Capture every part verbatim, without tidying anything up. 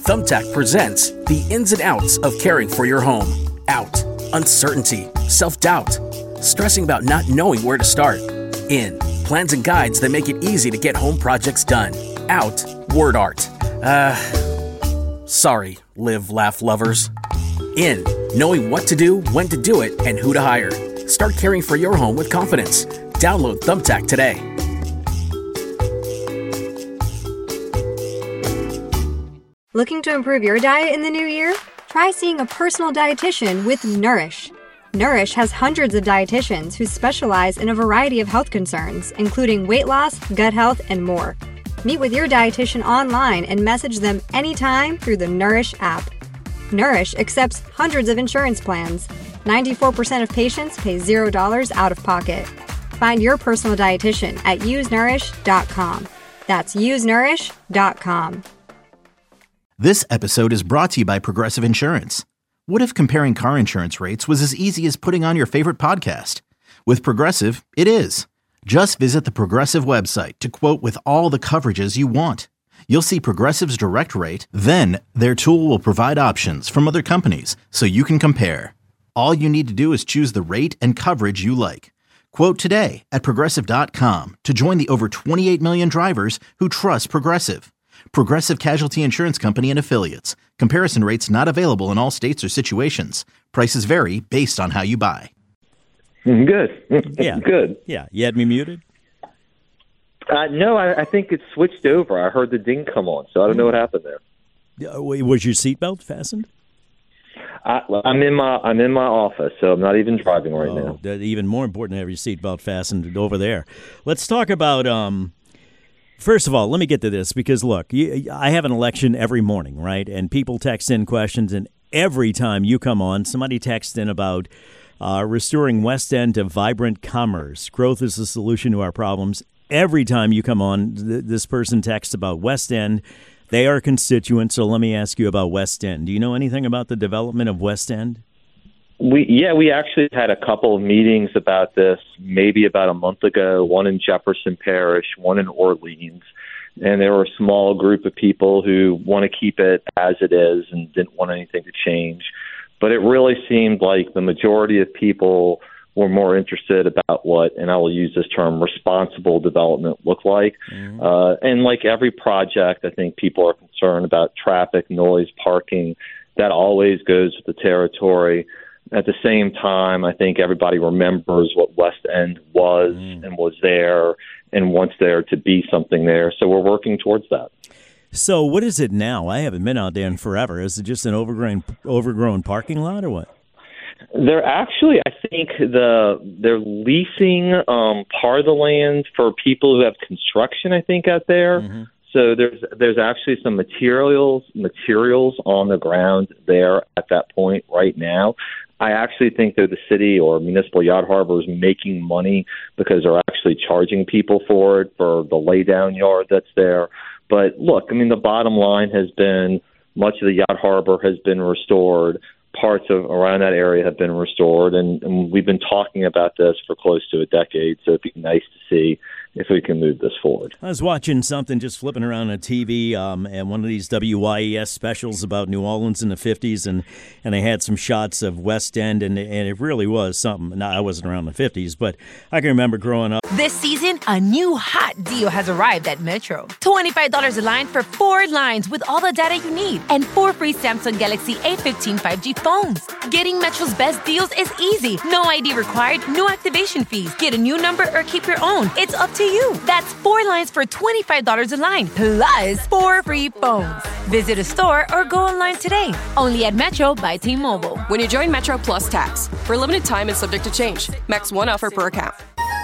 Thumbtack presents the ins and outs of caring for your home. Out, uncertainty, self-doubt, stressing about not knowing where to start. In, plans and guides that make it easy to get home projects done. Out, word art. Uh, sorry, live, laugh lovers. In, knowing what to do, when to do it, and who to hire. Start caring for your home with confidence. Download Thumbtack today. Looking to improve your diet in the new year? Try seeing a personal dietitian with Nourish. Nourish has hundreds of dietitians who specialize in a variety of health concerns, including weight loss, gut health, and more. Meet with your dietitian online and message them anytime through the Nourish app. Nourish accepts hundreds of insurance plans. ninety-four percent of patients pay zero dollars out of pocket. Find your personal dietitian at use nourish dot com. That's use nourish dot com. This episode is brought to you by Progressive Insurance. What if comparing car insurance rates was as easy as putting on your favorite podcast? With Progressive, it is. Just visit the Progressive website to quote with all the coverages you want. You'll see Progressive's direct rate, then their tool will provide options from other companies so you can compare. All you need to do is choose the rate and coverage you like. Quote today at progressive dot com to join the over twenty-eight million drivers who trust Progressive. Progressive Casualty Insurance Company and Affiliates. Comparison rates not available in all states or situations. Prices vary based on how you buy. Good. Yeah. Good. Yeah. You had me muted? Uh, no, I, I think it switched over. I heard the ding come on, so I don't know what happened there. Uh, Was your seatbelt fastened? I, I'm in my I'm in my office, so I'm not even driving right oh, now. Even more important to have your seatbelt fastened over there. Let's talk about. Um, First of all, let me get to this because, look, you, I have an election every morning, right? And people text in questions, and every time you come on, somebody texts in about uh, restoring West End to vibrant commerce. Growth is the solution to our problems. Every time you come on, th- this person texts about West End. They are constituents, so let me ask you about West End. Do you know anything about the development of West End? We yeah, we actually had a couple of meetings about this maybe about a month ago, one in Jefferson Parish, one in Orleans. And there were a small group of people who want to keep it as it is and didn't want anything to change. But it really seemed like the majority of people were more interested about what, and I will use this term, responsible development looked like. Mm-hmm. Uh, and like every project, I think people are concerned about traffic, noise, parking. That always goes with the territory. At the same time, I think everybody remembers what West End was mm. and was there and wants there to be something there. So we're working towards that. So what is it now? I haven't been out there in forever. Is it just an overgrown overgrown parking lot or what? They're actually, I think, the they're leasing um, part of the land for people who have construction, I think, out there. Mm-hmm. So there's there's actually some materials materials on the ground there at that point right now. I actually think that the city or Municipal Yacht Harbor is making money because they're actually charging people for it, for the laydown yard that's there. But look, I mean, the bottom line has been much of the Yacht Harbor has been restored. Parts of around that area have been restored, and, and we've been talking about this for close to a decade, so it'd be nice to see if we can move this forward. I was watching something just flipping around on T V, um, and one of these W Y E S specials about New Orleans in the fifties, and, and they had some shots of West End, and, and it really was something. Now, I wasn't around the fifties, but I can remember growing up. This season, a new hot deal has arrived at Metro. twenty-five dollars a line for four lines with all the data you need, and four free Samsung Galaxy A fifteen five G phones. Getting Metro's best deals is easy. No I D required, no activation fees. Get a new number or keep your own. It's up to you. That's four lines for twenty-five dollars a line, plus four free phones. Visit a store or go online today. Only at Metro by T-Mobile. When you join Metro Plus Tax, for a limited time and subject to change. Max one offer per account.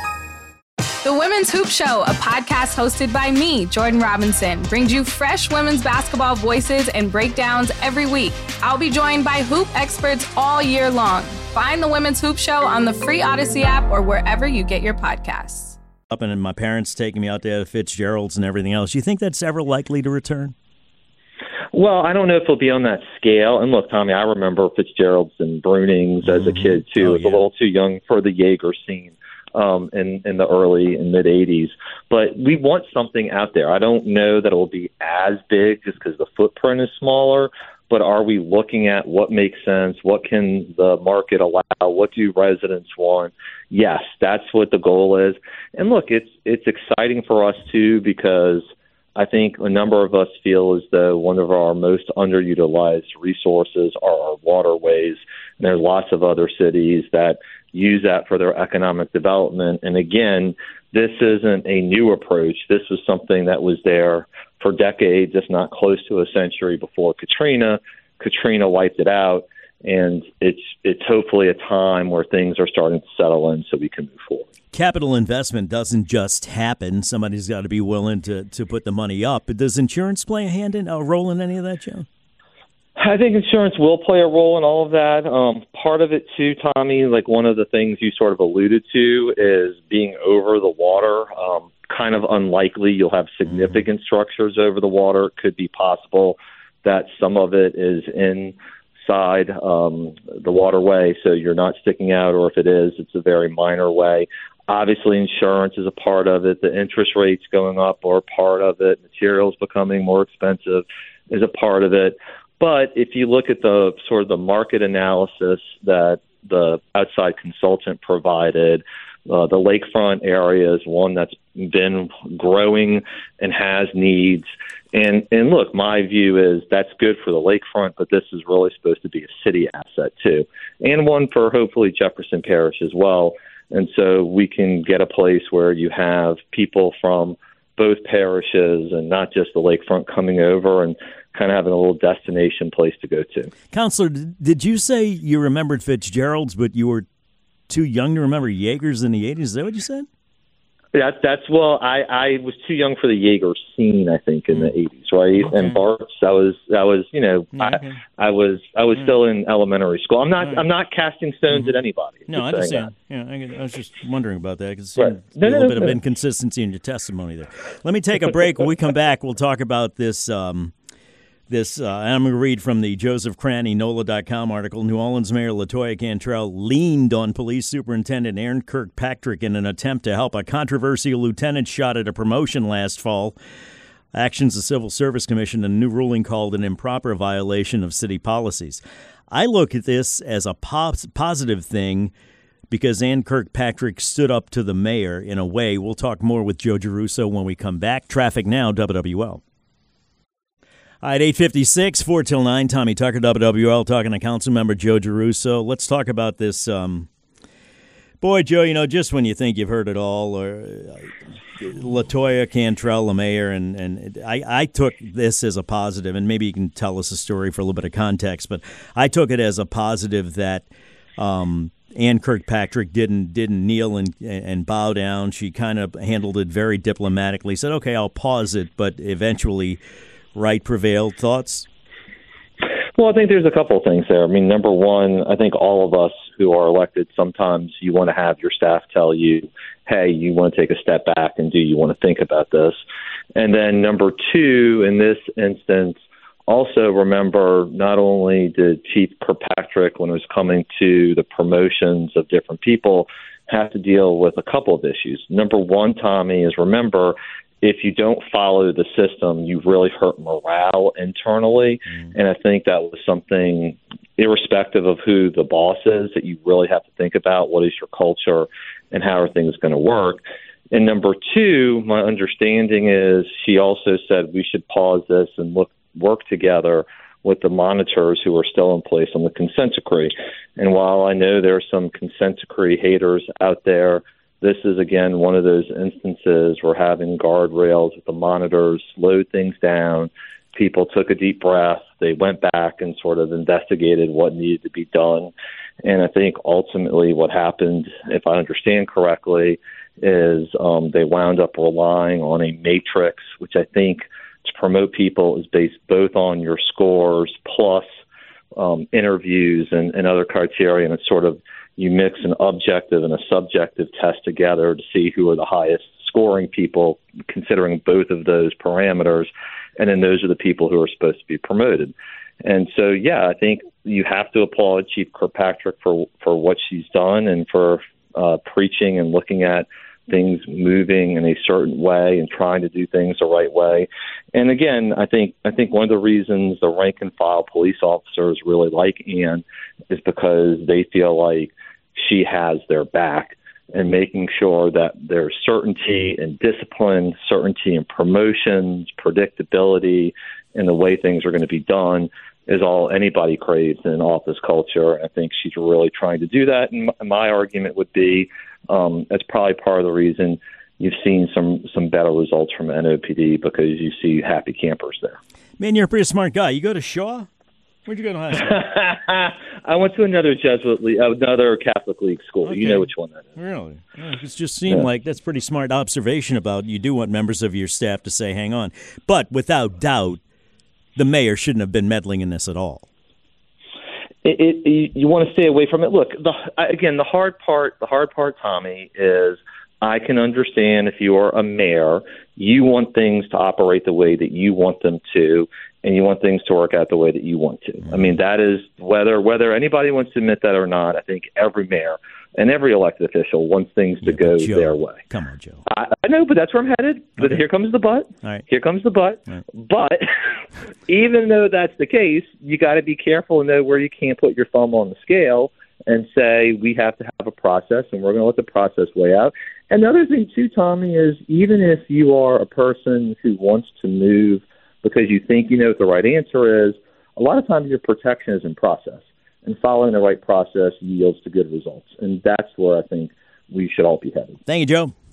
The Women's Hoop Show, a podcast hosted by me, Jordan Robinson, brings you fresh women's basketball voices and breakdowns every week. I'll be joined by hoop experts all year long. Find the Women's Hoop Show on the free Odyssey app or wherever you get your podcasts. Up and my parents taking me out to Fitzgerald's and everything else. You think that's ever likely to return? Well, I don't know if it'll be on that scale. And look, Tommy, I remember Fitzgerald's and Brunings as a kid, too. Oh, It was yeah. a little too young for the Jaeger scene. um, in, in the early and mid eighties. But we want something out there. I don't know that it will be as big just because the footprint is smaller, but are we looking at what makes sense? What can the market allow? What do residents want? Yes, that's what the goal is. And look, it's it's exciting for us too, because I think a number of us feel as though one of our most underutilized resources are our waterways. And there are lots of other cities that use that for their economic development. And again, this isn't a new approach. This was something that was there for decades, if not close to a century before Katrina. Katrina wiped it out. And it's it's hopefully a time where things are starting to settle in so we can move forward. Capital investment doesn't just happen. Somebody's got to be willing to, to put the money up. But does insurance play a hand in a role in any of that, Joe? I think insurance will play a role in all of that. Um, part of it too, Tommy, like one of the things you sort of alluded to is being over the water. Um, kind of unlikely you'll have significant mm-hmm. structures over the water. It could be possible that some of it is in side um, the waterway, so you're not sticking out, or if it is, it's a very minor way. Obviously, insurance is a part of it. The interest rates going up are a part of it. Materials becoming more expensive is a part of it. But if you look at the sort of the market analysis that the outside consultant provided, uh, the lakefront area is one that's been growing and has needs. And and look, my view is that's good for the lakefront, but this is really supposed to be a city asset too, and one for hopefully Jefferson Parish as well. And so we can get a place where you have people from both parishes and not just the lakefront coming over and kind of having a little destination place to go to. Counselor, did you say you remembered Fitzgerald's, but you were too young to remember Jaegers in the eighties? Is that what you said? That, that's well, I, I was too young for the Jaeger scene, I think, in the eighties, right? Okay. And Bart's, I was, I was, you know, okay. I, I was, I was still in elementary school. I'm not, right. I'm not casting stones mm-hmm. at anybody. No, I understand. Yeah, I, I was just wondering about that because right. there's no, a little no, bit no. of inconsistency in your testimony there. Let me take a break. When we come back, we'll talk about this. Um, This, uh, I'm going to read from the Joseph Cranny, N O L A dot com article. New Orleans Mayor LaToya Cantrell leaned on Police Superintendent Aaron Kirkpatrick in an attempt to help a controversial lieutenant shot at a promotion last fall. Actions the Civil Service Commission, a new ruling called an improper violation of city policies. I look at this as a pos- positive thing because Ann Kirkpatrick stood up to the mayor in a way. We'll talk more with Joe Giarrusso when we come back. Traffic now, W W L. All right, eight fifty-six, four till nine. Tommy Tucker, W W L, talking to Councilmember Joe Giarrusso. Let's talk about this. Um, boy, Joe, you know, just when you think you've heard it all, or uh, LaToya Cantrell, the mayor, and, and I, I took this as a positive, and maybe you can tell us a story for a little bit of context, but I took it as a positive that um, Ann Kirkpatrick didn't didn't kneel and and bow down. She kind of handled it very diplomatically, said, okay, I'll pause it, but eventually right prevailed. Thoughts? Well, I think there's a couple of things there. I mean, number one, I think all of us who are elected, sometimes you want to have your staff tell you, hey, you want to take a step back and do you want to think about this? And then number two, in this instance, also remember not only did Chief Kirkpatrick, when it was coming to the promotions of different people, have to deal with a couple of issues. Number one, Tommy, is remember, if you don't follow the system, you really hurt morale internally. Mm. And I think that was something, irrespective of who the boss is, that you really have to think about what is your culture and how are things going to work. And number two, my understanding is she also said we should pause this and look work together with the monitors who are still in place on the consent decree. And while I know there are some consent decree haters out there, this is, again, one of those instances where having guardrails with the monitors slowed things down. People took a deep breath. They went back and sort of investigated what needed to be done. And I think ultimately what happened, if I understand correctly, is um, they wound up relying on a matrix, which I think to promote people is based both on your scores plus um, interviews and, and other criteria. And it's sort of you mix an objective and a subjective test together to see who are the highest scoring people, considering both of those parameters. And then those are the people who are supposed to be promoted. And so, yeah, I think you have to applaud Chief Kirkpatrick for, for what she's done and for uh, preaching and looking at things moving in a certain way and trying to do things the right way. And again, I think I think one of the reasons the rank and file police officers really like Ann is because they feel like she has their back, and making sure that there's certainty and discipline, certainty in promotions, predictability in the way things are going to be done is all anybody craves in office culture. I think she's really trying to do that. And my argument would be um, that's probably part of the reason you've seen some, some better results from N O P D, because you see happy campers there. Man, you're a pretty smart guy. You go to Shaw? Where'd you go to high school? I went to another Jesuit league, another Catholic league school. Okay. You know which one that is. Really? Yeah, it just seemed Yeah. like that's pretty smart observation about you do want members of your staff to say, hang on. But without doubt, the mayor shouldn't have been meddling in this at all. It, it, you, you want to stay away from it. Look, the, again, the hard part, the hard part, Tommy, is I can understand if you are a mayor, you want things to operate the way that you want them to, and you want things to work out the way that you want to. I mean, that is whether whether anybody wants to admit that or not. I think every mayor and every elected official wants things Yeah, to go but Joe, their way. Come on, Joe. I, I know, but that's where I'm headed. But Okay. here comes the but. All right. Here comes the but. All right. But even though that's the case, you got to be careful and know where you can't put your thumb on the scale and say we have to have a process and we're going to let the process play out. And the other thing, too, Tommy, is even if you are a person who wants to move because you think you know what the right answer is, a lot of times your protection is in process. And following the right process yields to good results. And that's where I think we should all be headed. Thank you, Joe.